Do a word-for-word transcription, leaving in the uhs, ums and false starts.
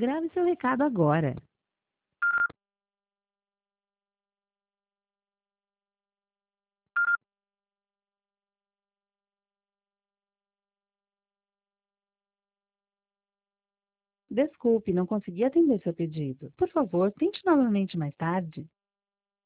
Grave seu recado agora. Desculpe, não consegui atender seu pedido. Por favor, tente novamente mais tarde.